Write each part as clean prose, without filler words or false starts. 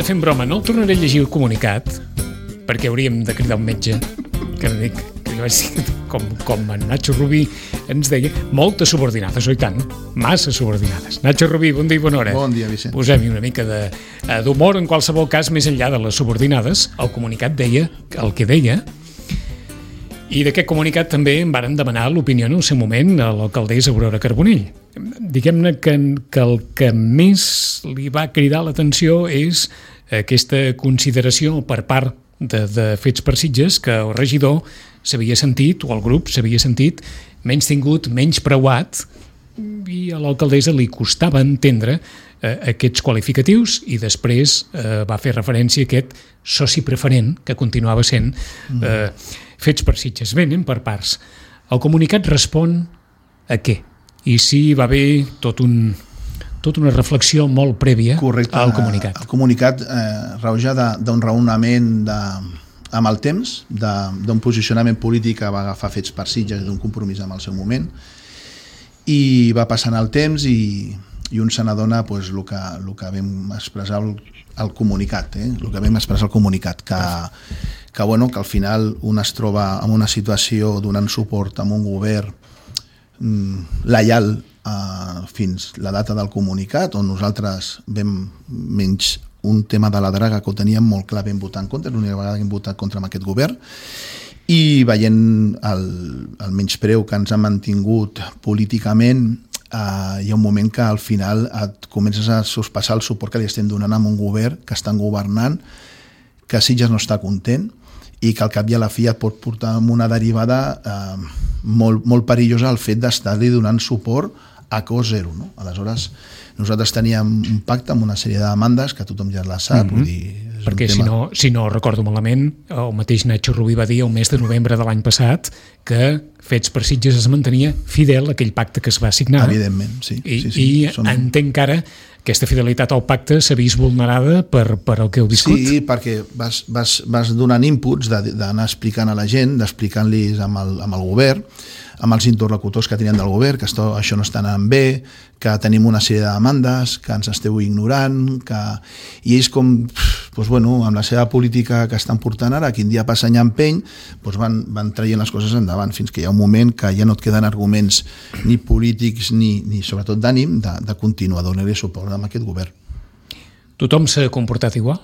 fent broma, no el tornaré a llegir el comunicat, perquè hauríem de cridar un metge, que vaig dir, com en Nacho Rubí ens deia, moltes subordinades, oi tant? Massa subordinades. Nacho Rubí, bon dia i bona hora. Bon dia, Vicent. Posem-hi una mica d'humor en qualsevol cas, més enllà de les subordinades. El comunicat deia el que deia, i d'aquest comunicat també em varen demanar l'opinió en el seu moment a l'alcaldessa Aurora Carbonell. Diguem-ne que el que més li va cridar l'atenció és aquesta consideració per part de Fets per Sitges que el regidor s'havia sentit, o el grup s'havia sentit, menys tingut, menys preuat, i a l'alcaldessa li costava entendre aquests qualificatius i després va fer referència a aquest soci preferent que continuava sent Fets per Sitges. Bé, anem per parts. El comunicat respon a què? I sí, va haver tota una reflexió molt prèvia al comunicat. El comunicat rauja d'un raonament amb el temps, d'un posicionament polític que va agafar Fets per Sitges, d'un compromís amb el seu moment, i va passant el temps i un se n'adona el que vam expressar al comunicat, el que vam expressar al comunicat, que al final un es troba en una situació donant suport a un govern lleial fins la data del comunicat, on nosaltres vam menys un tema de la draga que ho teníem molt clar, vam votar en contra, l'única vegada que hem votat contra aquest govern, i veient el menyspreu que ens ha mantingut políticament, hi ha un moment que al final et comences a sospeçar el suport que li estem donant a un govern que estan governant, que Sitges no està content i que al cap i a la fi et pot portar amb una derivada molt perillosa el fet d'estar-li donant suport a cost zero, no? Aleshores, nosaltres teníem un pacte amb una sèrie de demandes que tothom ja la sap, vull dir, perquè si no recordo malament, el mateix Nacho Rubí va dir el mes de novembre de l'any passat que Fets per Sitges es mantenia fidel a aquell pacte que es va signar. Evidentment, sí. I entenc que ara aquesta fidelitat al pacte s'ha vist vulnerada per el que heu viscut. Sí, perquè vas donant inputs d'anar explicant a la gent, d'explicant-los amb el govern, amb els interlocutors que tenien del govern, que això no està anant bé, que tenim una sèrie de demandes, que ens esteu ignorant, i ells amb la seva política que estan portant ara, quin dia passa any empeny, van traient les coses endavant, fins que hi ha un moment que ja no et queden arguments ni polítics ni sobretot d'ànim de continuar donant-li suport a aquest govern. Tothom s'ha comportat igual?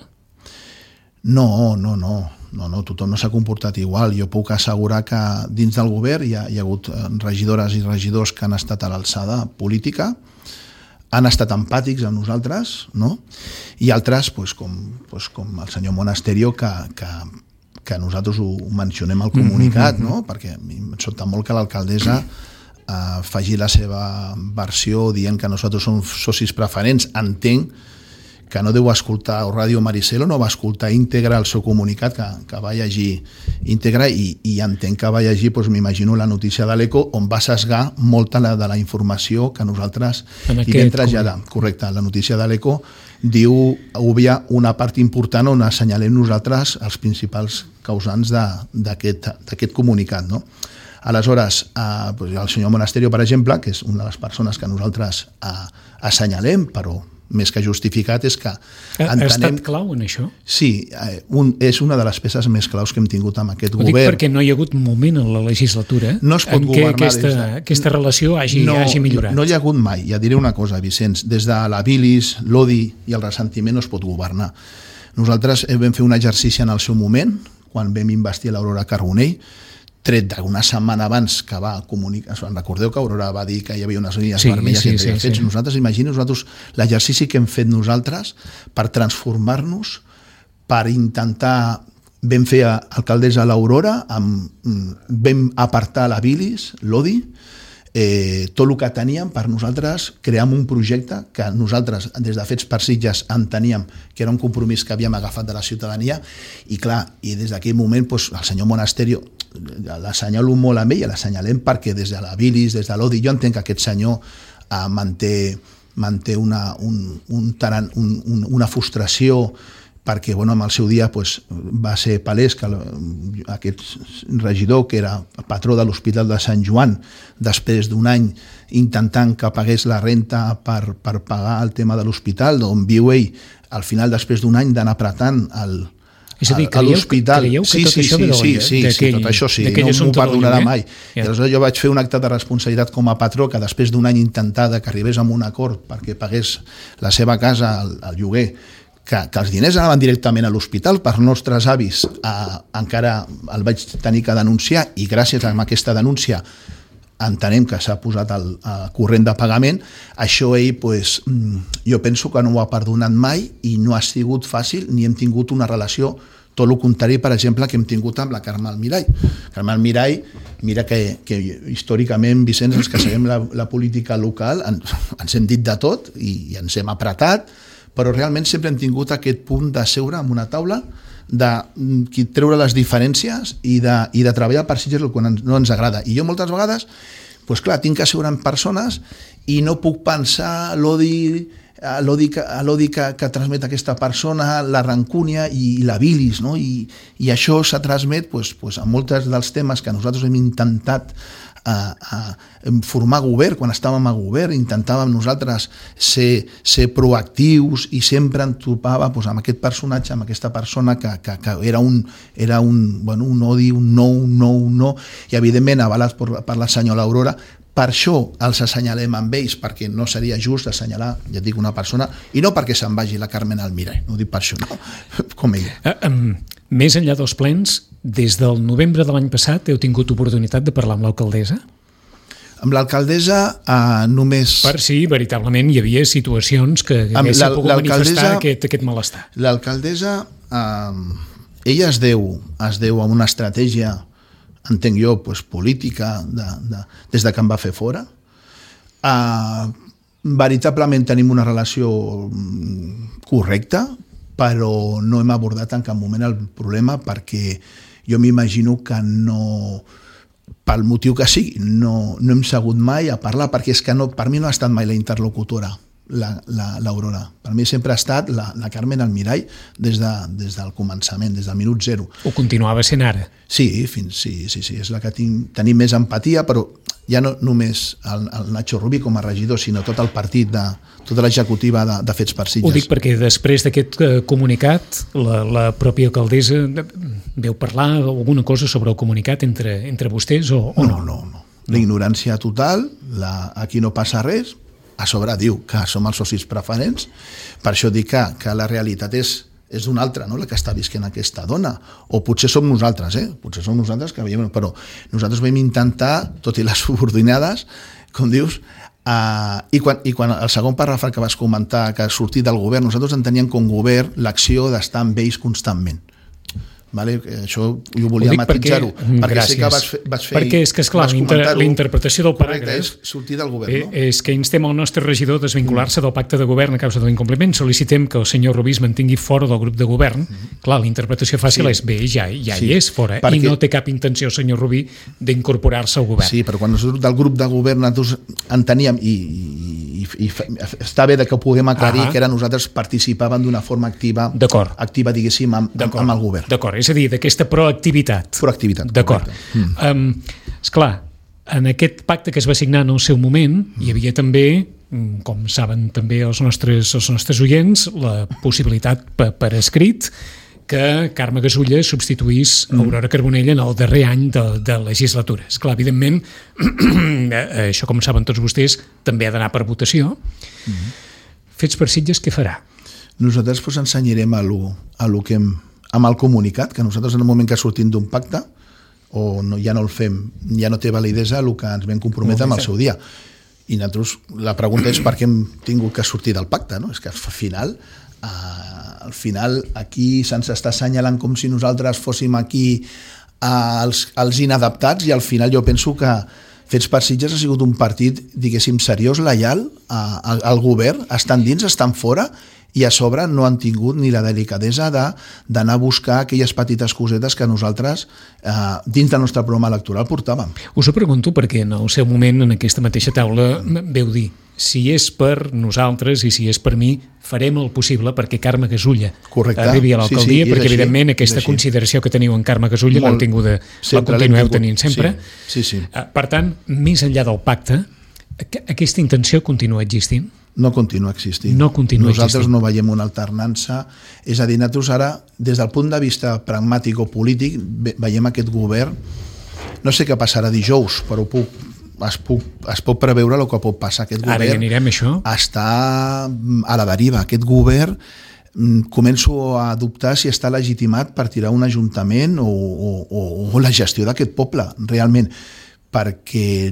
No, tothom no s'ha comportat igual. Jo puc assegurar que dins del govern hi ha hagut regidores i regidors que han estat a l'alçada política, han estat empàtics amb nosaltres, no? I altres, com el senyor Monasterio, que nosaltres ho mencionem al comunicat, no? Perquè a mi em sobta molt que l'alcaldessa faci la seva versió dient que nosaltres som socis preferents. Entenc que no deu escoltar o Ràdio Maricel o no va escoltar íntegre el seu comunicat, que va llegir íntegre, i entenc que va llegir, m'imagino, la notícia de l'Eco, on va sesgar molta de la informació que nosaltres hi vam traslladar. Correcte, la notícia de l'Eco diu, obvia una part important on assenyalem nosaltres els principals causants d'aquest comunicat, no? Aleshores, el senyor Monasterio, per exemple, que és una de les persones que nosaltres assenyalem, però més que justificat, és que entenem... Ha estat clau en això? Sí, és una de les peces més claus que hem tingut amb aquest govern. Ho dic perquè no hi ha hagut moment en la legislatura en què aquesta relació hagi millorat. No hi ha hagut mai. Ja diré una cosa, Vicenç, des de la bilis, l'odi i el ressentiment no es pot governar. Nosaltres vam fer un exercici en el seu moment, quan vam investir l'Aurora Carbonell, tret d'una setmana abans que va comunicar, recordeu que Aurora va dir que hi havia unes línies vermelles que havia fet. Nosaltres, imaginem l'exercici que hem fet nosaltres per transformar-nos, per intentar, vam fer alcaldessa a l'Aurora, vam apartar la bilis, l'odi, tot el que teníem per nosaltres crear un projecte que nosaltres des de Fets per Sitges enteníem que era un compromís que havíem agafat de la ciutadania, i clar, i des d'aquell moment el senyor Monasterio l'assenyalo molt amb ell, l'assenyalem perquè des de la bilis, des de l'odi, jo entenc que aquest senyor manté una frustració perquè amb el seu dia va ser palès que aquest regidor, que era patró de l'Hospital de Sant Joan, després d'un any intentant que pagués la renta per pagar el tema de l'hospital, on viu ell, al final, després d'un any d'anar apretant és a dir, a l'hospital. Creieu que tot això ve sí, tot això sí, no m'ho perdonarà mai. I aleshores jo vaig fer un acte de responsabilitat com a patró, que després d'un any intentada que arribés a un acord perquè pagués la seva casa al lloguer, que els diners anaven directament a l'hospital per nostres avis, encara el vaig tenir que denunciar, i gràcies a aquesta denúncia entenem que s'ha posat al corrent de pagament. Això ell, jo penso que no ho ha perdonat mai i no ha sigut fàcil, ni hem tingut una relació, tot el contrari, per exemple, que hem tingut amb la Carme Almirall. Carme Almirall, mira que històricament, Vicenç, els que seguim la política local, ens hem dit de tot i ens hem apretat, però realment sempre hem tingut aquest punt de seure en una taula, de treure les diferències i de treballar per si el que no ens agrada. I jo moltes vegades, tinc que seure amb persones i no puc pensar l'odi que transmet aquesta persona, la rancúnia i la bilis, no? I això s'ha transmet a molts dels temes que nosaltres hem intentat formar govern. Quan estàvem a govern intentàvem nosaltres ser proactius i sempre em trobava amb aquest personatge, amb aquesta persona que era un odi, un no, i evidentment avalat per la senyora Aurora. Per això els assenyalem amb ells, perquè no seria just assenyalar, ja dic, una persona, i no perquè se'n vagi la Carmen Almirall, no ho dic per això, no, com ella. Més enllà dels plens, des del novembre de l'any passat heu tingut oportunitat de parlar amb l'alcaldessa? Amb l'alcaldessa només... Per si veritablement hi havia situacions que haguessin pogut manifestar aquest malestar. L'alcaldessa, ella es deu a una estratègia, entenc jo, política, des de que em va fer fora. Veritablement tenim una relació correcta, però no hem abordat en cap moment el problema, perquè jo m'imagino que no, pel motiu que sigui, no hem segut mai a parlar, perquè és que per mi no ha estat mai la interlocutora, l'Aurora. Per mi sempre ha estat la Carmen Almirall des del començament, des del minut zero. Ho continuava sent ara? Sí, és la que tenim més empatia, però ja no només el Nacho Rubí com a regidor, sinó tot el partit, tota l'executiva de Fets per Sitges. Ho dic perquè després d'aquest comunicat, la pròpia alcaldessa veu parlar alguna cosa sobre el comunicat entre vostès o no? No. La ignorància total, aquí no passa res. A sobre diu que som els socis preferents, per això dic que la realitat és una altra, no? La que està visquent aquesta dona, o potser som nosaltres, potser som nosaltres que veiem, però nosaltres vam intentar, tot i les subordinades, com dius, i quan el segon paràgraf que vas comentar, que sortir del govern, nosaltres enteníem com govern l'acció d'estar amb ells constantment. Vale? Això jo volia matisar-ho, perquè sé que vas fer, perquè és que, esclar, la interpretació del paràgraf és sortir del govern, no? És que instem el nostre regidor a desvincular-se del pacte de govern a causa de l'incompliment, sol·licitem que el senyor Rubí es mantingui fora del grup de govern. Clar, la interpretació fàcil és bé, ja hi és fora, i no té cap intenció, senyor Rubí, d'incorporar-se al govern. Sí, però quan nosaltres del grup de govern nosaltres enteníem i està bé que ho puguem aclarir que nosaltres participàvem d'una forma activa, diguéssim, amb el govern. D'acord, és a dir, d'aquesta proactivitat. D'acord. Esclar, en aquest pacte que es va signar en el seu moment hi havia també, com saben també els nostres oients, la possibilitat per escrit que Carme Gasulla substituís Aurora Carbonell en el darrer any de legislatura. Esclar, evidentment, això, com saben tots vostès, també ha d'anar per votació. Fets per Sitges, què farà? Nosaltres ensenyarem amb el comunicat, que nosaltres en el moment que sortim d'un pacte, o ja no el fem, ja no té validesa el que ens vam comprometre amb el seu dia. I nosaltres, la pregunta és per què hem tingut que sortir del pacte, no? És que al final aquí se'ns està assenyalant com si nosaltres fóssim aquí els inadaptats, i al final jo penso que Fets per Sitges ha sigut un partit, diguéssim, seriós, lleial al govern, estan dins, estan fora, i a sobre no han tingut ni la delicadesa d'anar a buscar aquelles petites cosetes que nosaltres dins del nostre programa electoral portàvem. Us ho pregunto perquè en el seu moment en aquesta mateixa taula veu dir: si és per nosaltres i si és per mi, farem el possible perquè Carme Gasulla arribi a l'alcaldia, perquè evidentment aquesta consideració que teniu en Carme Gasulla l'heu tinguda, la continueu tenint sempre. Sí. Per tant, més enllà del pacte, aquesta intenció continua existint? No continua existint. Nosaltres no veiem una alternança. És a dir, nosaltres ara, des del punt de vista pragmàtic o polític, veiem aquest govern. No sé què passarà dijous, però es pot preveure el que pot passar. Aquest govern ara hi anirem, això? Està a la deriva. Aquest govern començo a dubtar si està legitimat per tirar un ajuntament o la gestió d'aquest poble, realment, perquè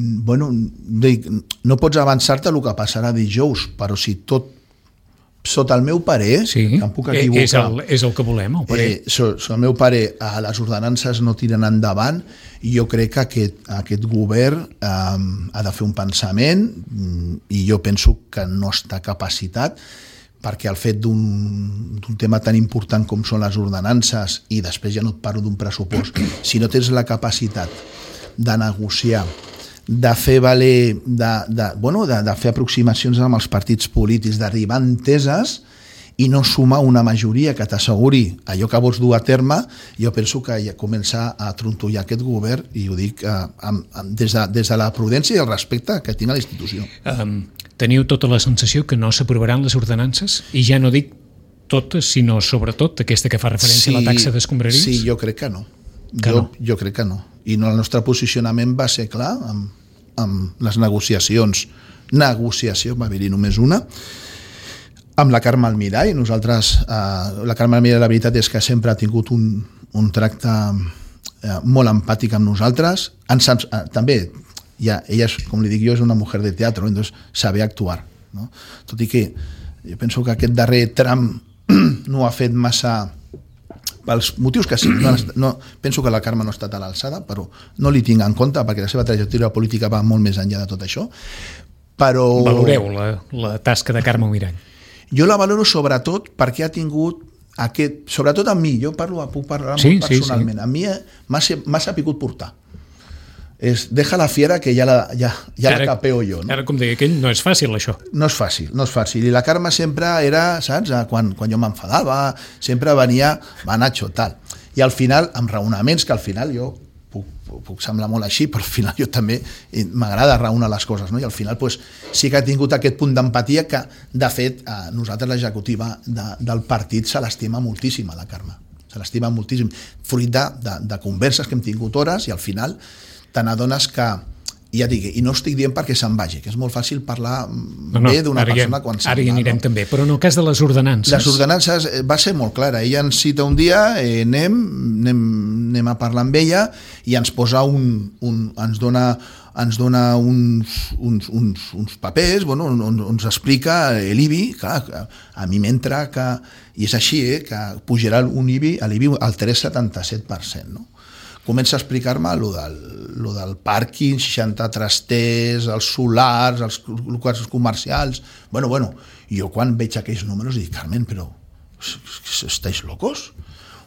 no pots avançar-te el que passarà dijous, però si tot, sota el meu parer, sí, que em puc equivocar, és el que volem, el parer. Sota el meu parer, les ordenances no tiren endavant, i jo crec que aquest govern ha de fer un pensament, i jo penso que no està capacitat, perquè el fet d'un tema tan important com són les ordenances, i després ja no et parlo d'un pressupost, si no tens la capacitat de negociar, de fer valer, de fer aproximacions amb els partits polítics, d'arribar a enteses i no sumar una majoria que t'asseguri allò que vols dur a terme, jo penso que ja comença a trontollar aquest govern, i ho dic des de la prudència i el respecte que tinc a la institució. Teniu tota la sensació que no s'aprovaran les ordenances? I ja no dic totes, sinó sobretot aquesta que fa referència a la taxa d'escombraries? Sí, jo crec que no. Jo crec que no. I el nostre posicionament va ser clar amb les negociacions. Negociació, va haver-hi només una, amb la Carme Almirall. Nosaltres, la Carme Almirall, la veritat és que sempre ha tingut un tracte molt empàtic amb nosaltres. També, ella, com li dic jo, és una mujer de teatro, entonces sabe actuar, no? Tot i que jo penso que aquest darrer tram no ha fet massa, pels motius que sí, penso que la Carme no ha estat a l'alçada, però no li tinc en compte perquè la seva trajectòria política va molt més enllà de tot això. Però valoreu la tasca de Carme Almirall? Jo la valoro sobretot perquè ha tingut sobretot amb mi, jo puc parlar molt personalment, a mi m'ha sapigut portar. Deja la fiera que ja la capeo jo. No? Ara, com deia aquell, no és fàcil, això. No és fàcil. I la Carme sempre era, saps, quan jo m'enfadava, sempre venia, va, Nacho, tal. I al final, amb raonaments, que al final jo puc semblar molt així, però al final jo també m'agrada raonar les coses, no? I al final sí que ha tingut aquest punt d'empatia que, de fet, nosaltres, l'executiva del partit, se l'estima moltíssim a la Carme. Se l'estima moltíssim. Fruit de converses que hem tingut hores, i al final te n'adones que, ja dic, i no estic dient perquè se'n vagi, que és molt fàcil parlar bé d'una persona quan se'n va. Ara hi anirem també, però en el cas de les ordenances... Les ordenances va ser molt clara. Ella ens cita un dia, anem a parlar amb ella, i ens posa ens dona uns papers, ens explica l'IBI, clar, a mi m'entra que, i és així, que pujarà l'IBI al 3,77%, no? Comença a explicar-me lo del pàrquing, 60 trasters, els solars, els locals comercials... I jo quan veig aquells números dic, Carmen, però estáis locos?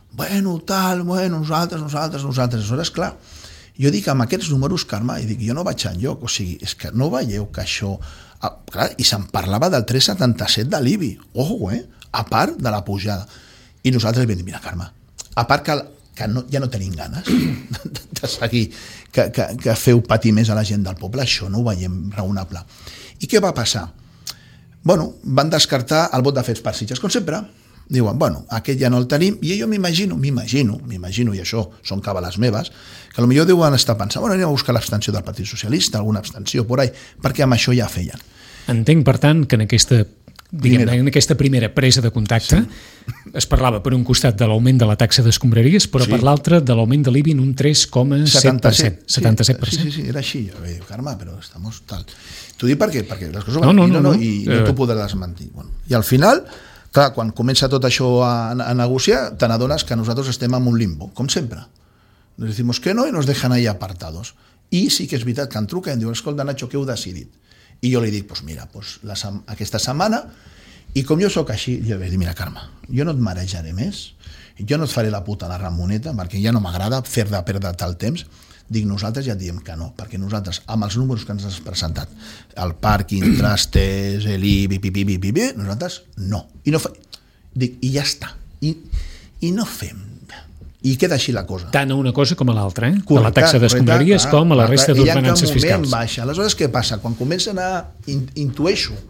Nosaltres. Aleshores, clar, jo dic, amb aquests números, Carme, i dic, jo no vaig enlloc, o sigui, és que no veieu que això... Clar, i se'n parlava del 3,77 de l'IBI, ojo, a part de la pujada. I nosaltres vam dir, mira, Carme, a part que ja no tenim ganes de seguir, que feu patir més a la gent del poble, això no ho veiem raonable. I què va passar? Van descartar el vot de fets per Sitges, com sempre. Diuen, aquest ja no el tenim, i jo m'imagino, i això són cabales meves, que potser deuen estar pensant, anem a buscar l'abstenció del Partit Socialista, alguna abstenció por ahí, perquè amb això ja feien. Entenc, per tant, que en aquesta primera presa de contacte es parlava per un costat de l'augment de la taxa d'escombraries, però per l'altre de l'augment de l'IBI en un 3,7%. 77%. Sí, era així. Jo dic, Carme, però estamos tal... T'ho dic perquè les coses van i no t'ho podràs desmentir. I al final, clar, quan comença tot això a negociar, te n'adones que nosaltres estem en un limbo, com sempre. Nos decimos que no i nos dejan ahí apartados. I sí que és veritat que em truca i em diuen, escolta, Nacho, què heu decidit? I jo li dic, mira, aquesta setmana, i com jo sóc així, jo vaig dir, mira, Carme, jo no et marejaré més, jo no et faré la puta a la Ramoneta, perquè ja no m'agrada fer-te perdre tal temps. Dic, nosaltres ja et diem que no, perquè nosaltres, amb els números que ens has presentat, el pàrquing, trastes, l'IBI, nosaltres no. Dic, i ja està. I no fem. I queda així la cosa. Tant a una cosa com a l'altra, de la taxa d'escombraries com a la resta d'ordenances fiscals. Baixa. Aleshores, què passa? Quan comencen a intueixo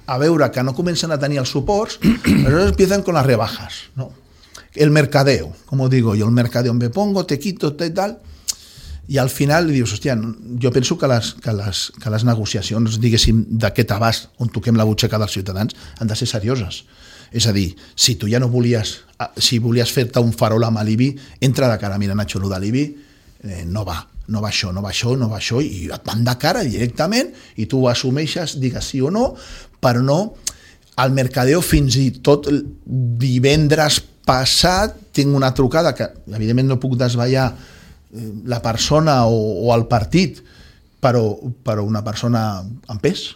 a veure que no comencen a tenir els suports, aleshores empiezan con las rebajas, ¿no? El mercadeo, como digo yo, el mercadeo, me pongo, te quito, te tal, i al final dius, hòstia, jo penso que les negociacions, diguéssim, d'aquest abast on toquem la butxaca dels ciutadans han de ser serioses. És a dir, si tu ja no volies, si volies fer-te un farol amb l'IBI, entra de cara, mira, Nacho, el de l'IBI no va això, i et van de cara directament, i tu ho assumeixes, digues sí o no, però no al mercadeo. Fins i tot divendres passat tinc una trucada que evidentment no puc desvetllar la persona o el partit, però una persona amb pes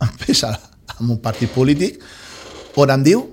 en un partit polític, on em diu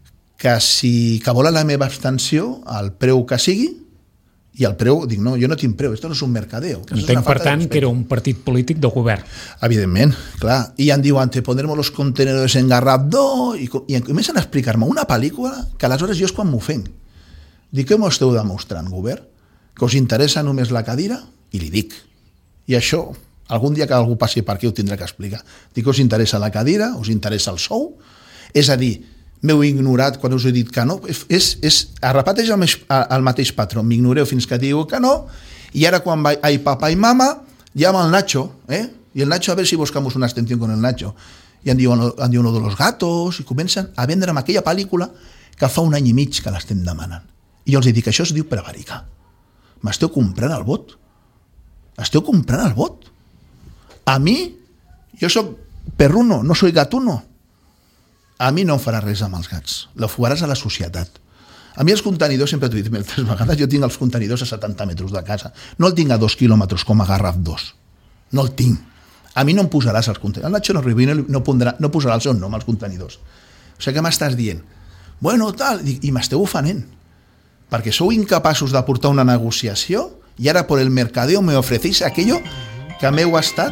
que volen la meva abstenció al preu que sigui, i el preu, dic, no, jo no tinc preu, esto no és un mercadeo. Entenc, per tant, que era un partit polític del govern. Evidentment, clar. I em diuen, te pondremos los contenedores en Garraf 2, i comencen a explicar-me una pel·lícula que aleshores jo és quan m'ofenc. Dic, què m'ho esteu demostrant, govern? Que us interessa només la cadira? I li dic. I això, algun dia que algú passi per aquí ho tindrà que explicar. Dic, us interessa la cadira? Us interessa el sou? És a dir, m'heu ignorat quan us he dit que no. Es repeteix el mateix patró. M'ignoreu fins que diu que no, i ara quan va ai papá i mama, llama al Nacho, i el Nacho, a ver si buscamos una extensión con el Nacho. I em diuen lo de los gatos, i comencen a vendre'm aquella pel·lícula que fa un any i mig que l'estem demanant. I jo els dic, això es diu prevaricar. M'esteu comprant el vot. Esteu comprant el vot. A mi, jo soc perruno, no soy gatuno. A mi no em farà res amb els gats. Lo faràs a la societat. A mi els contenidors, sempre t'ho he dit moltes vegades, jo tinc els contenidors a 70 metres de casa. No el tinc a 2 quilòmetres com a Garraf 2. No el tinc. A mi no em posaràs els contenidors. El Nacho no posarà el seu nom als contenidors. O sigui, què m'estàs dient? Bueno, tal, i m'esteu ofenent. Perquè sou incapaços de portar una negociació i ara per el mercadeo me ofrecéis aquello que m'heu estat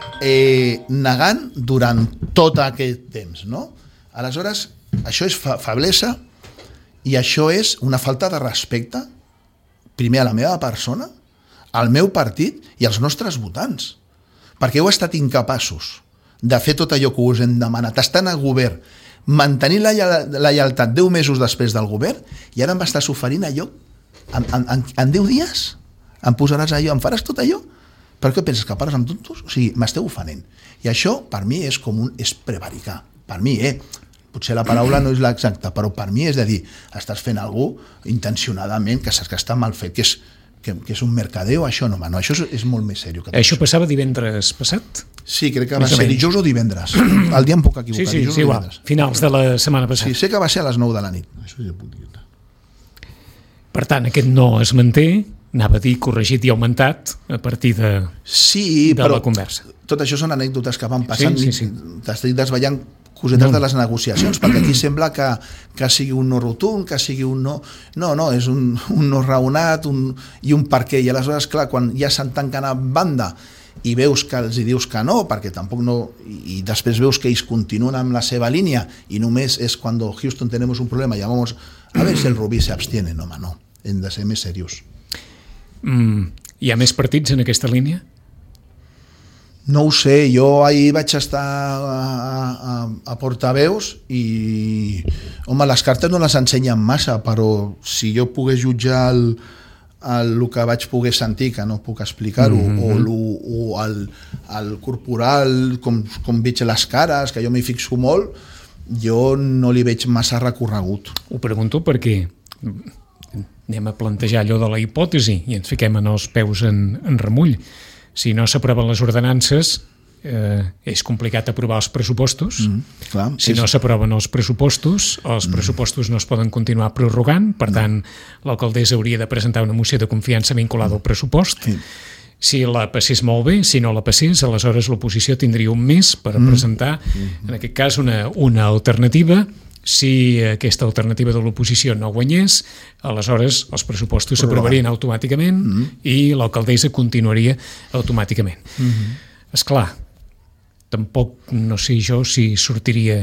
negant durant tot aquest temps, no? Aleshores, això és feblesa i això és una falta de respecte, primer a la meva persona, al meu partit i als nostres votants. Perquè heu estat incapaços de fer tot allò que us hem demanat, estant al govern, mantenir la lleialtat 10 mesos després del govern, i ara em estàs oferint allò en 10 dies? Em posaràs allò, em faràs tot allò? Per què penses que pares amb tontos? O sigui, m'esteu ofenent. I això, per mi, és prevaricar. Per mi, potser la paraula no és l'exacta, però per mi és de dir, estàs fent alguna cosa intencionadament, que saps que està mal fet, que és un mercadeo, això no, això és molt més seriós. Això passava divendres passat? Sí, crec que va ser dijous o divendres. El dia em puc equivocar. Sí, igual. Finals de la setmana passada. Sí, sé que va ser a les 9 de la nit. Això ja puc dir. Per tant, aquest no es manté, anava a dir corregit i augmentat a partir de la conversa. Tot això són anècdotes que van passant. Sí. T'estic desvetllant cosetes de les negociacions, perquè aquí sembla que sigui un no rotund, que sigui un no... No, és un no raonat i un per què. I aleshores, clar, quan ja se'n tanquen a banda i veus que els hi dius que no, perquè tampoc no... I després veus que ells continuen amb la seva línia i només és quan Houston tenemos un problema, llamamos a ver si el Rubí se abstiene. No, home, no. Hem de ser més serios. Hi ha més partits en aquesta línia? No ho sé, jo ahir vaig estar a portaveus i, home, les cartes no les ensenyen massa, però si jo pogués jutjar el que vaig poder sentir, que no puc explicar-ho, o el corporal, com veig les cares, que jo m'hi fixo molt, jo no li veig massa recorregut. Ho pregunto perquè anem a plantejar allò de la hipòtesi i ens fiquem en els peus en remull. Si no s'aproven les ordenances, és complicat aprovar els pressupostos. Si no s'aproven els pressupostos no es poden continuar prorrogant, per tant, l'alcaldessa hauria de presentar una moció de confiança vinculada al pressupost. Si la passés molt bé, si no la passés, aleshores l'oposició tindria un mes per presentar, en aquest cas, una alternativa. Si aquesta alternativa de l'oposició no guanyés, aleshores els pressupostos s'aprovarien automàticament i l'alcaldessa continuaria automàticament. Esclar, tampoc no sé jo si sortiria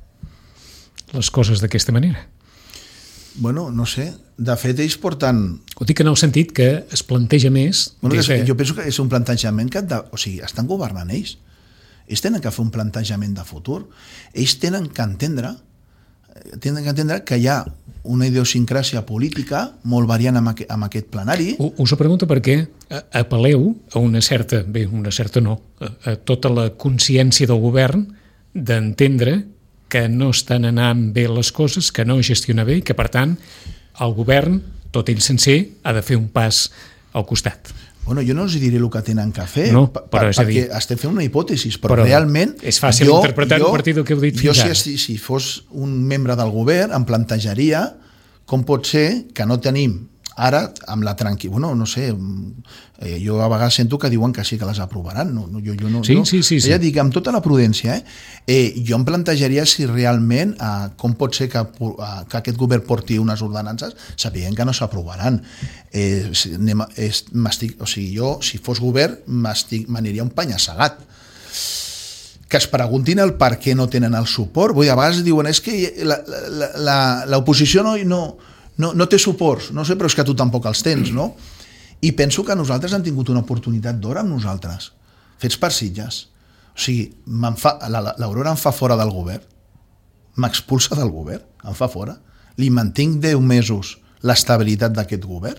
les coses d'aquesta manera. Bueno, no sé. De fet, ells porten... Ho dic en el sentit que es planteja més... Jo penso que és un plantejament que estan governant ells. ells tenen que fer un plantejament de futur, ells tenen que entendre que hi ha una idiosincràsia política molt variant amb aquest plenari. Us ho pregunto perquè apel·leu a una certa no, a tota la consciència del govern d'entendre que no estan anant bé les coses, que no gestiona bé i que, per tant, el govern, tot ell sencer, ha de fer un pas al costat. Bueno, jo no els diré el que tenen que fer, no, però perquè estem fent una hipòtesi, però realment... És fàcil interpretar-ho a partir del que heu dit fins ara. Jo, si fos un membre del govern, em plantejaria com pot ser que no tenim ara, amb la tranquil·litat... Bueno, no sé, jo a vegades sento que diuen que sí que les aprovaran. Jo no, sí. Ja dic, amb tota la prudència, jo em plantejaria si realment com pot ser que aquest govern porti unes ordenances sapiguem que no s'aprovaran. Jo, si fos govern, m'aniria un penya-segat. Que es preguntin el per què no tenen el suport. Vull dir, a vegades diuen, és que l'oposició no té suports, no sé, però és que tu tampoc els tens, no? I penso que nosaltres hem tingut una oportunitat d'or amb nosaltres, fets per Sitges. O sigui, l'Aurora em fa fora del govern, m'expulsa del govern, em fa fora, li mantinc 10 mesos l'estabilitat d'aquest govern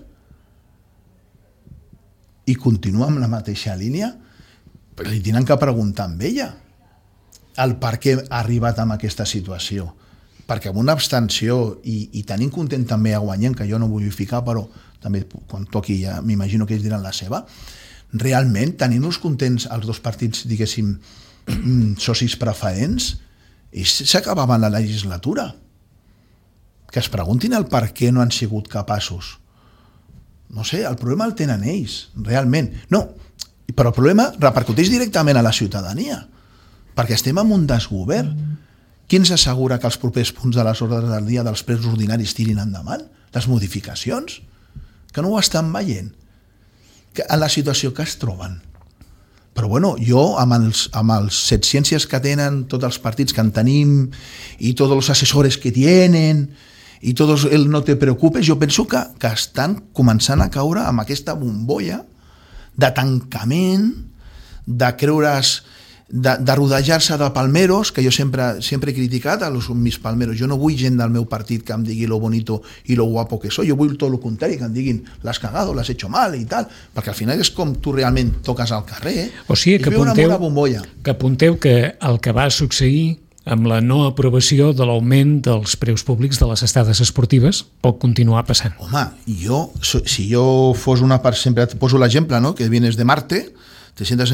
i continua amb la mateixa línia, però li tenen que preguntar amb ella el per què ha arribat a aquesta situació. Perquè amb una abstenció i tenint content també a Guanyem, que jo no vull ficar, però també quan toqui ja m'imagino que ells diran la seva, realment tenint-nos contents els dos partits, diguéssim, socis preferents, ells s'acabaven la legislatura. Que es preguntin el per què no han sigut capaços. No sé, el problema el tenen ells, realment. No, però el problema repercuteix directament a la ciutadania, perquè estem en un desgovern. Qui ens assegura que els propers punts de les ordres del dia dels plens ordinaris tirin endavant? Les modificacions? Que no ho estan veient? En la situació que es troben. Però bueno, jo amb els set ciències que tenen tots els partits que en tenim i tots els assessors que tenen i tots el no te preocupes, jo penso que estan començant a caure amb aquesta bombolla de tancament, de creure's de rodejar-se de palmeros, que jo sempre he criticat a mis palmeros. Jo no vull gent del meu partit que em digui lo bonito i lo guapo que soy, jo vull tot el contrari, que em diguin l'has cagado, l'has hecho mal i tal, perquè al final és com tu realment toques al carrer. O sigui que apunteu que el que va succeir amb la no aprovació de l'augment dels preus públics de les estades esportives pot continuar passant. Home, si jo fos una part, sempre et poso l'exemple, no? Que vienes de Marte, te sientas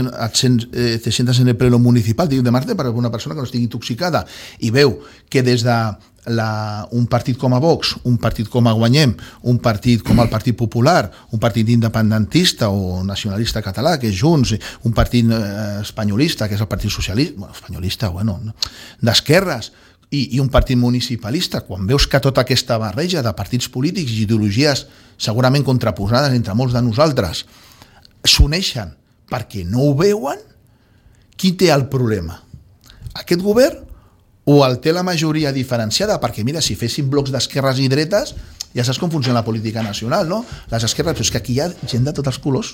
en el pleno municipal, dic de Marte, per una persona que no estigui intoxicada i veu que des de un partit com a Vox, un partit com a Guanyem, un partit com el Partit Popular, un partit independentista o nacionalista català, que és Junts, un partit espanyolista, que és el Partit Socialista, espanyolista, d'esquerres, i un partit municipalista, quan veus que tota aquesta barreja de partits polítics i ideologies segurament contraposades entre molts de nosaltres s'uneixen perquè no ho veuen, qui té el problema? Aquest govern o el té la majoria diferenciada? Perquè mira, si fessin blocs d'esquerres i dretes, ja saps com funciona la política nacional, no? Les esquerres, però és que aquí hi ha gent de tots els colors.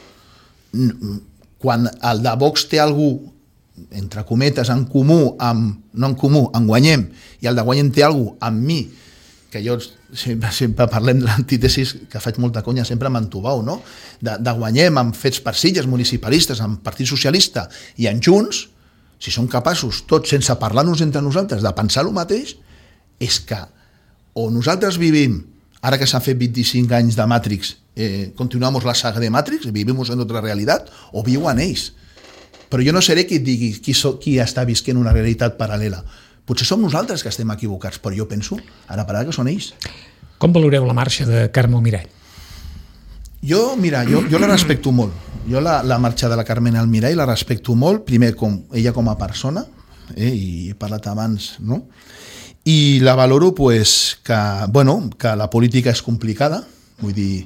Quan el de Vox té algú, entre cometes, en comú, en Guanyem, i el de Guanyem té algú amb mi, que jo sempre parlem de l'antítesis, que faig molta conya sempre amb en Tubau, no? De Guanyem amb fets per Sitges, municipalistes, amb Partit Socialista i en Junts, si som capaços tots, sense parlar-nos entre nosaltres, de pensar el mateix, és que o nosaltres vivim, ara que s'han fet 25 anys de Matrix, continuamos la saga de Matrix, vivimos en otra realitat, o viuen ells. Però jo no seré qui et digui qui està visquent una realitat paral·lela. Potser som nosaltres que estem equivocats, però jo penso, ara per ara, que són ells. Com valoreu la marxa de Carme Almirall? Jo la respecto molt. Jo la marxa de la Carmen Almirall la respecto molt, primer ella com a persona, i he parlat abans, no? I la valoro que la política és complicada, vull dir,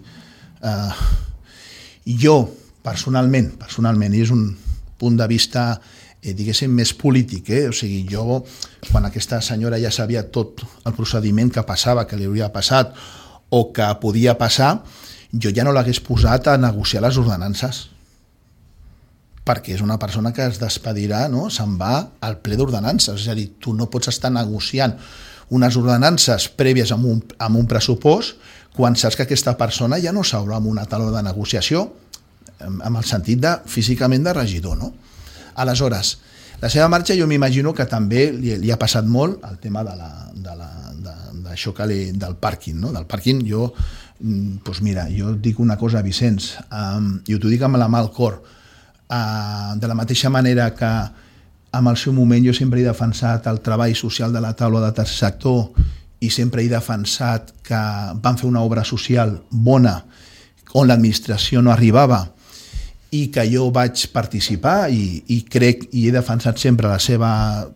jo personalment, i és un punt de vista diguéssim, més polític, o sigui, jo, quan aquesta senyora ja sabia tot el procediment que passava, que li hauria passat, o que podia passar, jo ja no l'hagués posat a negociar les ordenances. perquè és una persona que es despedirà, no? Se'n va al ple d'ordenances, és a dir, tu no pots estar negociant unes ordenances prèvies amb un pressupost quan saps que aquesta persona ja no s'haurà amb una taula de negociació amb el sentit de físicament de regidor, no? Aleshores, la seva marxa jo m'imagino que també li ha passat molt el tema d'això del pàrquing, no? Del pàrquing jo, doncs mira, jo et dic una cosa, Vicenç, i t'ho dic amb la mà al cor, de la mateixa manera que en el seu moment jo sempre he defensat el treball social de la taula de tercer sector i sempre he defensat que van fer una obra social bona on l'administració no arribava i que jo vaig participar i crec i he defensat sempre la seva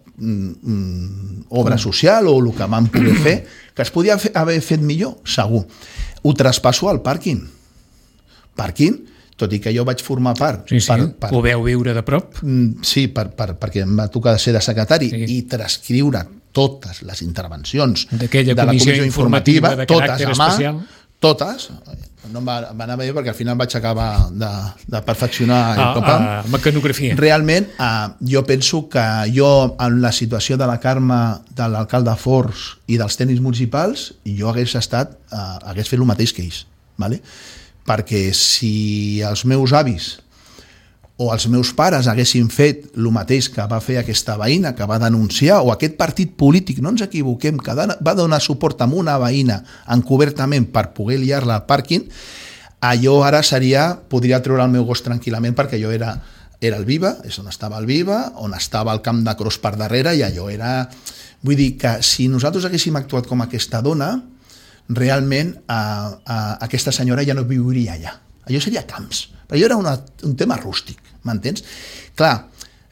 obra social o el que vam poder fer, que es podia haver fet millor, segur. Ho traspasso al pàrquing. Pàrquing, tot i que jo vaig formar part... Sí, ho veu viure de prop? Sí, perquè em va tocar ser de secretari i transcriure totes les intervencions de la comissió informativa de caràcter especial. Totes. No em va anar bé perquè al final vaig acabar de perfeccionar mecanografia. Realment, jo penso que jo, en la situació de la Carme, de l'alcalde Forns i dels tècnics municipals, jo hagués fet el mateix que ells. Vale? Perquè si els meus avis o els meus pares haguessin fet el mateix que va fer aquesta veïna, que va denunciar, o aquest partit polític, no ens equivoquem, que va donar suport a una veïna encobertament per poder liar-la al pàrquing, allò ara podria treure el meu gos tranquil·lament perquè jo era el Viva, és on estava el Viva, on estava el camp de Cros per darrere, i allò era... Vull dir que si nosaltres haguéssim actuat com aquesta dona, realment aquesta senyora ja no viuria allà. Allò seria camps. Però allò era un tema rústic, m'entens? Clar,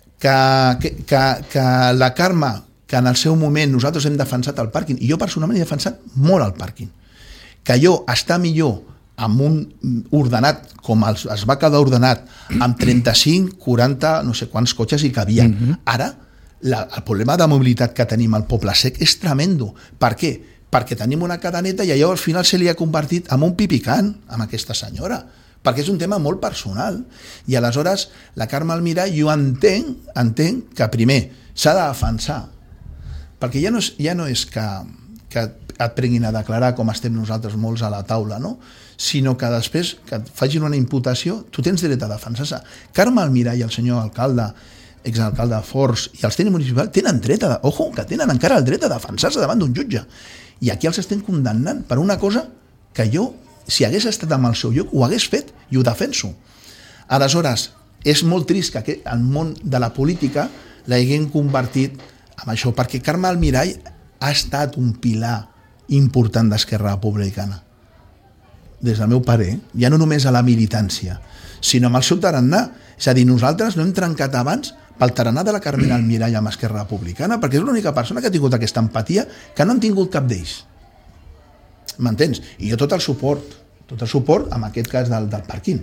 que la Carme, que en el seu moment nosaltres hem defensat el pàrquing, i jo personalment he defensat molt el pàrquing, que allò està millor amb un ordenat, com es va quedar ordenat, amb 35, 40, no sé quants cotxes hi cabien. Ara, el problema de mobilitat que tenim al Poble Sec és tremendo. Per què? Perquè tenim una cadeneta i allò al final se li ha convertit en un pipicant amb aquesta senyora, perquè és un tema molt personal. I aleshores la Carme Almirall jo entenc que primer s'ha de defensar, perquè ja no és que et prenguin a declarar com estem nosaltres molts a la taula, no? Sinó que després que et facin una imputació, tu tens dret a defensar-se. Carme Almirall i el senyor alcalde, exalcalde de Forns i els tècnics municipals tenen dret que tenen encara el dret a defensar-se davant d'un jutge. I aquí els estem condemnant per una cosa que jo, si hagués estat amb el seu lloc, ho hagués fet i ho defenso. Aleshores, és molt trist que el món de la política l'haguem convertit en això, perquè Carme Almirall ha estat un pilar important d'Esquerra Republicana. Des del meu parer, ja no només a la militància, sinó amb el seu tarannà. És a dir, nosaltres no hem trencat abans pel tarannà de la Carme Almirall amb Esquerra Republicana, perquè és l'única persona que ha tingut aquesta empatia que no han tingut cap d'ells. M'entens? I jo tot el suport en aquest cas del pàrquing.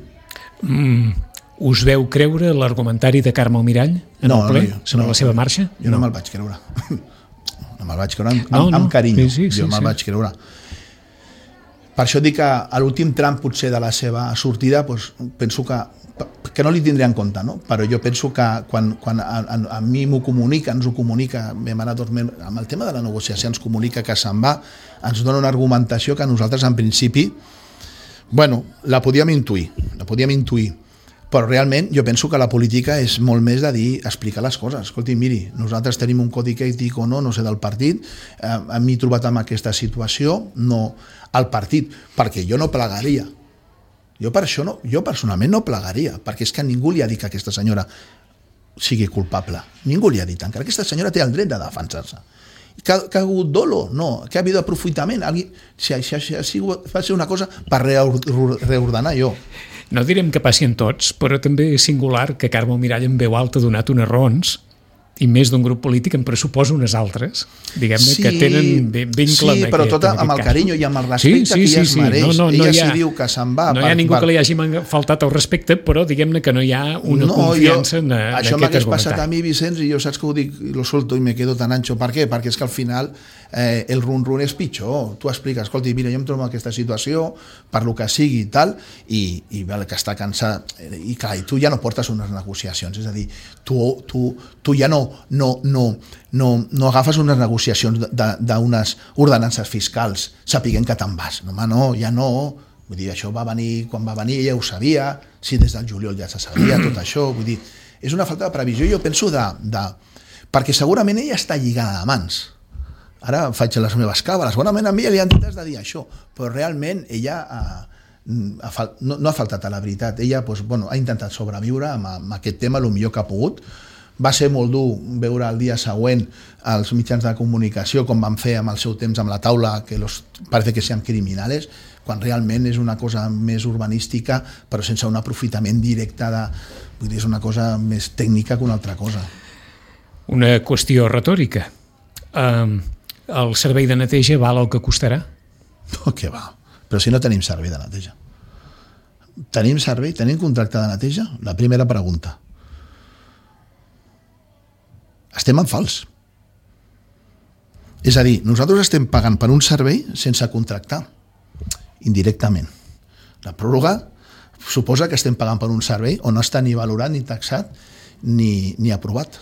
Us veu creure l'argumentari de Carme Almirall en el ple sobre la seva marxa? Jo no me'l vaig creure. No me'l vaig creure amb carinyo. Jo me'l vaig creure. Per això dic que a l'últim tram potser de la seva sortida penso que no li tindré en compte, no? Però jo penso que quan a mi ens ho comunica, vam anar amb el tema de la negociació, ens comunica que se'n va, ens dona una argumentació que nosaltres en principi la podíem intuir, però realment jo penso que la política és molt més de explicar les coses. Escolti, miri, nosaltres tenim un codi ètic o no sé, del partit, a mi he trobat en aquesta situació, no al partit, perquè jo no plegaria. Jo personalment no plegaria, perquè és que ningú li ha dit que aquesta senyora sigui culpable. Ningú li ha dit encara. Aquesta senyora té el dret de defensar-se. Que ha hagut dolo? No. Que ha hagut aprofitament? Va ser una cosa per reordenar jo. No direm que passi en tots, però també és singular que Carme Almirall en veu alta ha donat unes raons, i més d'un grup polític en pressuposa unes altres, diguem-ne, que tenen vincle sí, però tot amb el carinyo i amb el respecte que ella es mereix. Ella s'hi diu que se'n va. No hi ha ningú que li hagi faltat el respecte, però diguem-ne que no hi ha una confiança en aquest argumentari. Això m'hagués passat a mi, Vicenç, i jo saps que ho dic, lo solto i me quedo tan ancho. Per què? Perquè és que al final el run-run és pitjor. Tu expliques, escolta, mira, jo em trobo en aquesta situació, per lo que sigui i tal, i que està cansat, i clar, i tu ja no portes unes negociacions, és a dir, tu ja no agafes unes negociacions d'unes ordenances fiscals sapiguent que te'n vas. No, home, no, ja no. Vull dir, això va venir, quan va venir ella ho sabia, si des del juliol ja se sabia tot això, vull dir, és una falta de previsió, jo penso perquè segurament ella està lligada de mans. Ara faig les meves càbales, segurament a mi li han dit de dir això, però realment ella no ha faltat a la veritat. Ella ha intentat sobreviure amb aquest tema el millor que ha pogut. Va ser molt dur veure el dia següent els mitjans de comunicació com van fer amb el seu temps amb la taula, que parece que sean criminales, quan realment és una cosa més urbanística però sense un aprofitament directe vull dir, és una cosa més tècnica que una altra cosa. Una qüestió retòrica. El servei de neteja val el que costarà? No, què va? Però si no tenim servei de neteja. Tenim servei? Tenim contracte de neteja? La primera pregunta. Estem en fals. És a dir, nosaltres estem pagant per un servei sense contractar, indirectament. La pròrroga suposa que estem pagant per un servei on no està ni valorat, ni taxat, ni aprovat.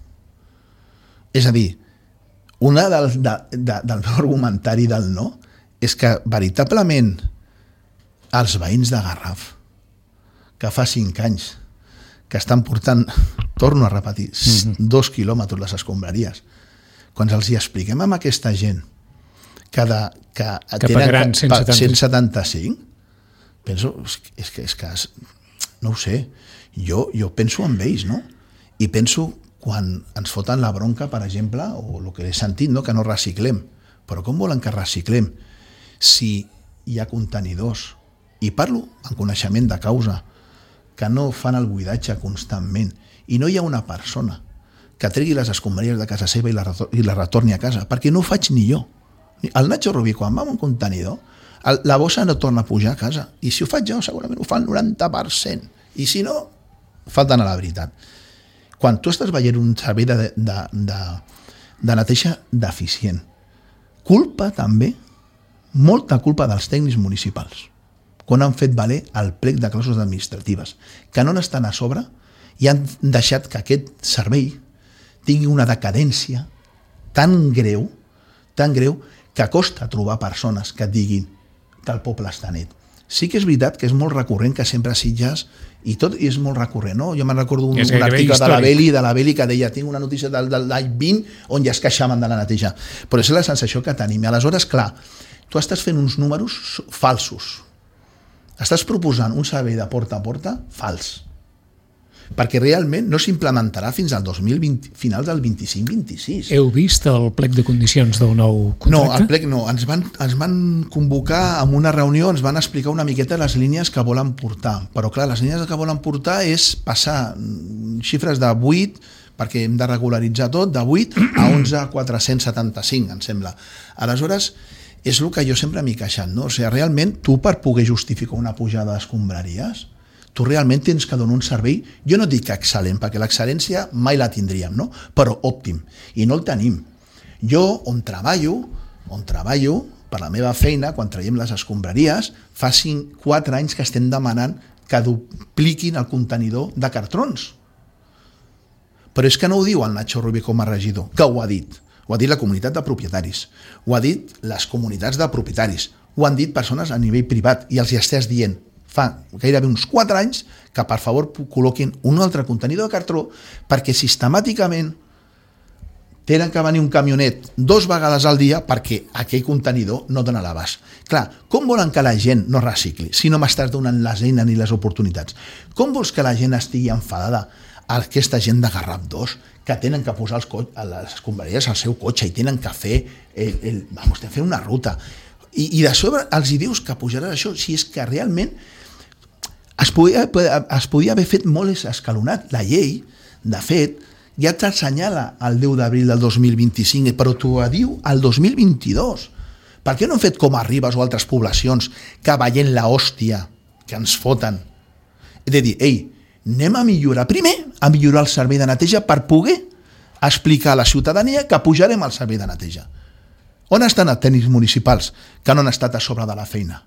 És a dir, una del meu argumentari del no és que veritablement els veïns de Garraf, que fa 5 anys que estan portant, torno a repetir, 2 quilòmetres les escombraries, quan els hi expliquem a aquesta gent que pagaran 175, penso, és que no ho sé, jo penso en ells, no? I penso quan ens foten la bronca, per exemple, o el que he sentit, no? Que no reciclem. Però com volen que reciclem si hi ha contenidors? I parlo en coneixement de causa, que no fan el buidatge constantment, i no hi ha una persona que tregui les escombraries de casa seva i la retorni a casa, perquè no ho faig ni jo. El Nacho Rubí, quan va a un contenidor, la bossa no torna a pujar a casa, i si ho faig jo segurament ho fa el 90%, i si no, falten a la veritat. Quan tu estàs veient un servei de neteja deficient, culpa també, molta culpa dels tècnics municipals, quan han fet valer el plec de clàusules administratives, que no n'estan a sobre i han deixat que aquest servei tingui una decadència tan greu, que costa trobar persones que et diguin que el poble està net. Sí que és veritat que és molt recurrent que sempre a Sitges, i tot és molt recurrent, no? Jo me'n recordo un article de la Beli que deia, tinc una notícia de l'any 20 on ja es queixaven de la neteja, però és la sensació que tenim. I aleshores, clar, tu estàs fent uns números falsos, estàs proposant un servei de porta a porta fals, perquè realment no s'implementarà fins al 2020, final del 25-26. Heu vist el plec de condicions del nou contracte? No, el plec no. Ens van convocar en una reunió, ens van explicar una miqueta les línies que volen portar, però clar, les línies que volen portar és passar xifres de 8, perquè hem de regularitzar tot, de 8 a 11.475, em sembla. Aleshores, és el que jo sempre m'he queixat, no? O sigui, realment, tu per poder justificar una pujada d'escombraries, tu realment tens que donar un servei, jo no dic excel·lent, perquè l'excel·lència mai la tindríem, no? Però òptim, i no el tenim. Jo, on treballo, per la meva feina, quan traiem les escombraries, fa 4 anys que estem demanant que dupliquin el contenidor de cartrons. Però és que no ho diu el Nacho Rubí com a regidor, que ho ha dit. Ho ha dit la comunitat de propietaris, ho ha dit les comunitats de propietaris, ho han dit persones a nivell privat, i els hi estàs dient, fa gairebé uns 4 anys, que per favor col·loquin un altre contenidor de cartró, perquè sistemàticament tenen que venir un camionet 2 vegades al dia perquè aquell contenidor no dona l'abast. Clar, com volen que la gent no recicli si no m'estàs donant les eines ni les oportunitats? Com vols que la gent estigui enfadada a aquesta gent de Garraf 2 que tenen que posar les escombraries al seu cotxe i tenen que fer una ruta? I de sobre els hi dius que pujaràs això, si és que realment es podia haver fet molt escalonat. La llei, de fet, ja t'assenyala el 10 d'abril del 2025, però t'ho diu el 2022. Per què no han fet com a Ribes o altres poblacions que veient l'hòstia que ens foten? He de dir, anem a millorar. Primer, a millorar el servei de neteja per poder explicar a la ciutadania que pujarem el servei de neteja. On estan els tècnics municipals que no han estat a sobre de la feina?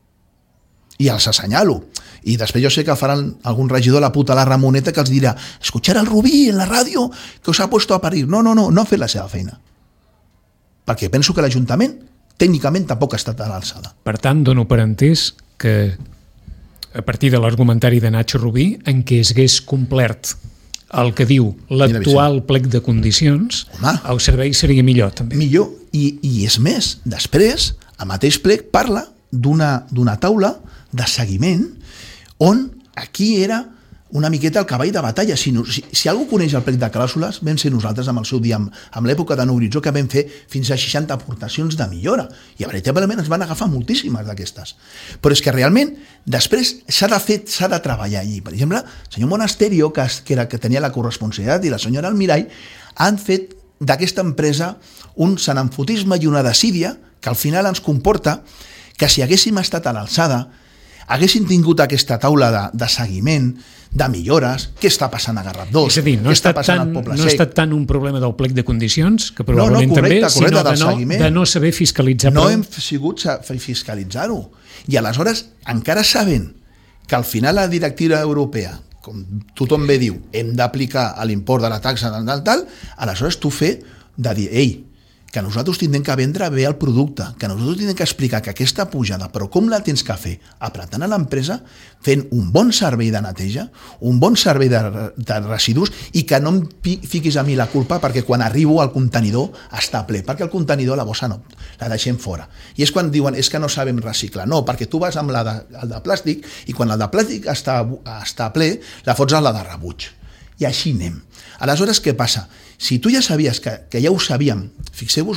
I els assenyalo. I després jo sé que faran algun regidor a la puta la Ramoneta que els dirà escuchar al Rubí en la ràdio que us ha puesto a parir. No ha fet la seva feina. Perquè penso que l'Ajuntament tècnicament tampoc ha estat a l'alçada. Per tant, dono per entès que a partir de l'argumentari de Nacho Rubí, en què es hagués complert el que diu l'actual plec de condicions, el servei seria millor, també. Millor. I és més, després, el mateix plec parla d'una taula de seguiment on aquí era una miqueta el cavall de batalla. Si algú coneix el plec de clàusules, vam ser nosaltres amb el seu dia, amb l'època de Nou Horitzó, que vam fer fins a 60 aportacions de millora. I veritablement ens van agafar moltíssimes d'aquestes. Però és que realment després s'ha de treballar allí. Per exemple, el senyor Monasterio, que tenia la corresponsabilitat, i la senyora Almirall, han fet d'aquesta empresa un sanenfotisme i una desídia que al final ens comporta que si haguéssim estat a l'alçada, haguessin tingut aquesta taula de seguiment, de millores, què està passant a Garraf 2, és a dir, no què està passant al Poble Sec. No ha estat tant un problema del plec de condicions, que probablement també, sinó de no saber fiscalitzar prou. No hem sigut fiscalitzar-ho. I aleshores, encara sabent que al final la directiva europea, com tothom bé diu, hem d'aplicar l'import de la taxa tal, aleshores tu fer de dir, ei, que nosaltres tindrem que vendre bé el producte, que nosaltres tindrem que explicar que aquesta pujada, però com la tens que fer? Apretant a l'empresa, fent un bon servei de neteja, un bon servei de residus, i que no em fiquis a mi la culpa perquè quan arribo al contenidor està ple, perquè el contenidor la bossa no, la deixem fora. I és quan diuen, és que no sabem reciclar. No, perquè tu vas amb el de plàstic i quan el de plàstic està ple, la fots a la de rebuig. I així anem. Aleshores, què passa? Si tu ja sabies, que ja ho sabíem, fixeu-vos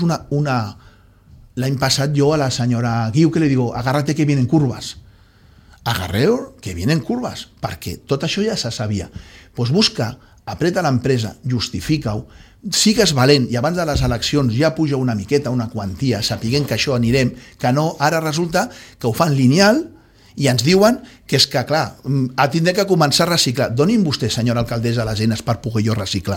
l'any passat jo a la senyora Guiu que li digo, agárrate que vienen curvas. Agarreu que vienen curvas, perquè tot això ja se sabia. Doncs busca, apreta l'empresa, justifica-ho, sigues valent i abans de les eleccions ja puja una miqueta, una quantia, sapiguem que això anirem, que no, ara resulta que ho fan lineal i ens diuen que és que, clar, tindré que començar a reciclar. Donin vostè, senyora alcaldessa, les eines per poder jo reciclar.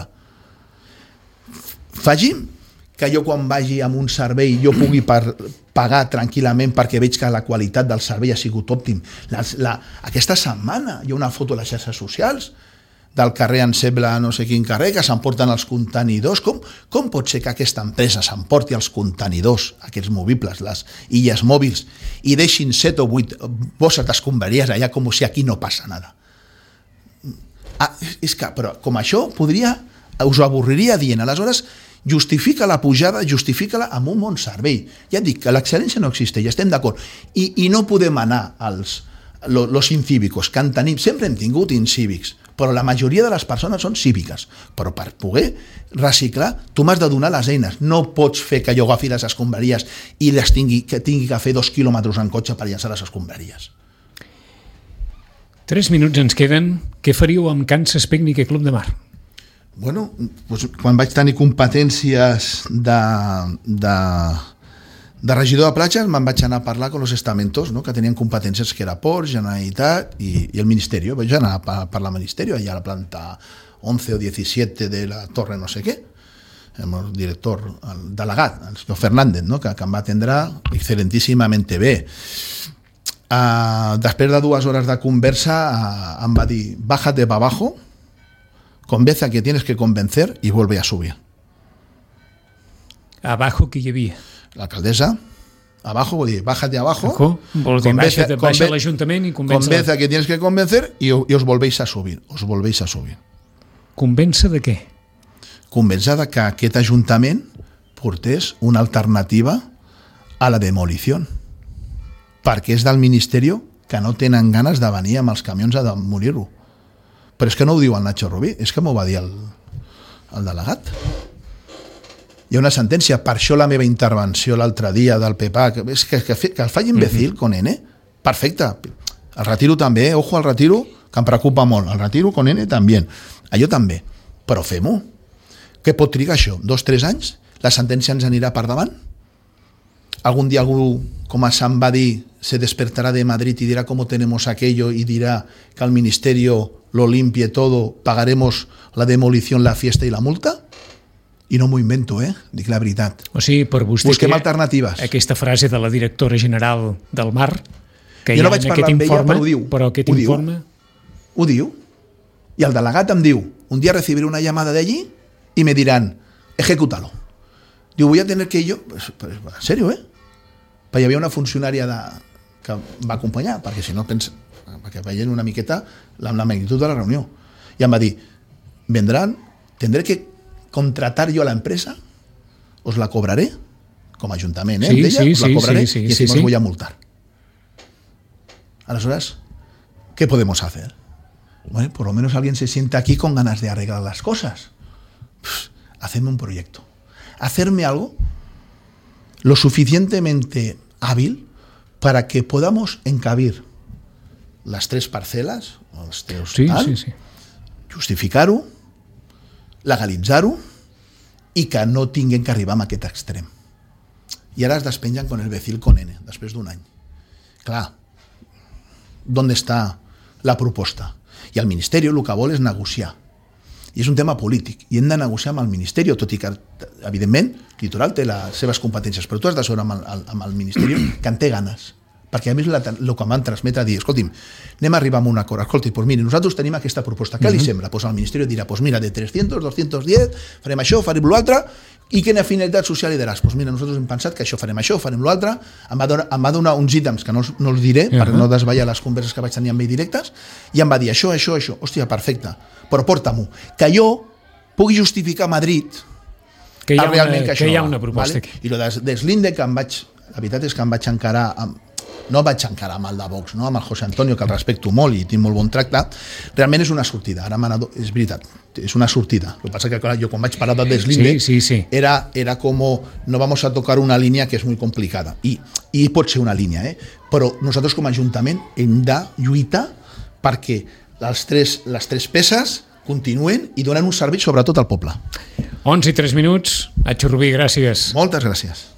Faci que jo quan vagi amb un servei jo pugui pagar tranquil·lament perquè veig que la qualitat del servei ha sigut òptim. Aquesta setmana hi ha una foto a les xarxes socials del carrer Ensebla, no sé quin carrer, que s'emporten els contenidors. Com pot ser que aquesta empresa s'emporti els contenidors, aquests movibles, les illes mòbils, i deixin 7 o 8 bosses d'escombraries allà com si aquí no passa nada? És que, però com això us ho avorriria dient, aleshores justifica la pujada, justifica-la amb un bon servei. Ja et dic que l'excel·lència no existeix, estem d'acord, i no podem anar los incívicos que en tenim, sempre hem tingut incívics, però la majoria de les persones són cíviques, però per poder reciclar tu m'has de donar les eines, no pots fer que jo agafi les escombraries i que tingui que fer 2 quilòmetres en cotxe per llançar les escombraries. 3 minuts ens queden. Què faríeu amb Kansas Picnic i Club de Mar? Bueno, doncs quan vaig tenir competències de regidor de platges me'n vaig anar a parlar con los estamentos, ¿no? Que tenien competències que era Port, Generalitat i el Ministerio. Vaig anar a parlar al Ministerio, allà a la planta 11 o 17 de la torre no sé què, el director, el delegat, el senyor Fernández, ¿no? que em va atendre excelentíssimamente bé. Després de 2 hores de conversa em va dir, bájate para abajo, convence a que tienes que convencer y vuelve a subir. Abajo qui hi havia? L'alcaldessa, abajo, vol dir, bájate abajo, baixa a l'Ajuntament i convence a que tienes que convencer y os volvéis a subir, Convence de què? Convence de que aquest Ajuntament portés una alternativa a la demolició, perquè és del Ministeri que no tenen ganes de venir amb els camions a demolir-ho. Però és que no ho diu el Nacho Rubí, és que m'ho va dir el delegat. Hi ha una sentència, per això la meva intervenció l'altre dia del PEPAC, és que el faig imbécil con N, perfecte. El retiro també, ojo al retiro, que em preocupa molt. El retiro con N també. Allò també. Però fem-ho. Què pot trigar això? 2-3 anys? La sentència ens anirà per davant? Algun dia algú, com se'm va dir, se despertarà de Madrid y dirá cómo tenemos aquello y dirá que al Ministerio lo limpie todo, pagaremos la demolición, la fiesta y la multa? I no m'ho invento, dic la veritat. O sigui, per vostè... Busquem alternatives. Aquesta frase de la directora general del Mar, que jo hi ha no vaig en parlar aquest amb informe, ella, però ho diu. Però aquest informe... Ho diu. I el delegat em diu, un dia recibiré una llamada de allí y me dirán, ejecútalo. Diu, voy a tener que yo... Pues, en serio, Però hi havia una funcionària que va acompanyar, perquè si no pensa... perquè veien una miqueta la magnitud de la reunió. I em va dir, vendrán, tendré que contratar yo a la empresa, os la cobraré, com a ajuntament, sí, d'ella, sí, os la cobraré sí, y encima os voy a multar. Aleshores, ¿qué podemos hacer? Bueno, por lo menos alguien se sienta aquí con ganas de arreglar las cosas. Hacerme un proyecto. Hacerme algo lo suficientemente hábil para que podamos encabir las 3 parcel·les, els teus justificar-ho, legalitzar-ho i que no tinguem que arribar a aquest extrem. I ara es despengen con el Becil con N, després d'un any. Clar, ¿dónde está la proposta? I el Ministeri el que vol és negociar. I és un tema polític. I hem de negociar amb el Ministeri, tot i que, evidentment, Litoral té les seves competències, però tu has de seure amb el Ministeri que en té ganes. Perquè a més el que m'han transmet a dir, escolti'm, anem a arribar a un acord. Escolti, doncs miri, nosaltres tenim aquesta proposta. Què li sembla? Doncs el Ministeri dirà, doncs mira, de 300, 210, farem això, farem l'altre, i quina finalitat social hi daràs? Doncs mira, nosaltres hem pensat que això, farem l'altre, em va donar uns ítems que no els diré, per no desvetllar les converses que vaig tenir amb ell directes, i em va dir això, hòstia, perfecte, però porta-m'ho, que jo pugui justificar a Madrid que hi ha una proposta aquí. I el deslinde que la veritat és que em vaig encarar no vaig encarar amb el de Vox, no? Amb el José Antonio, que el respecto molt i tinc molt bon tracte, realment és una sortida. Ara és veritat, és una sortida. El que passa que, clar, jo quan vaig parar de deslinde era com no vamos a tocar una línia que és molt complicada. I pot ser una línia, però nosaltres com a Ajuntament hem de lluitar perquè les tres peces continuen i donen un servei sobretot al poble. 11 i 3 minuts. Nacho Rubí, gràcies. Moltes gràcies.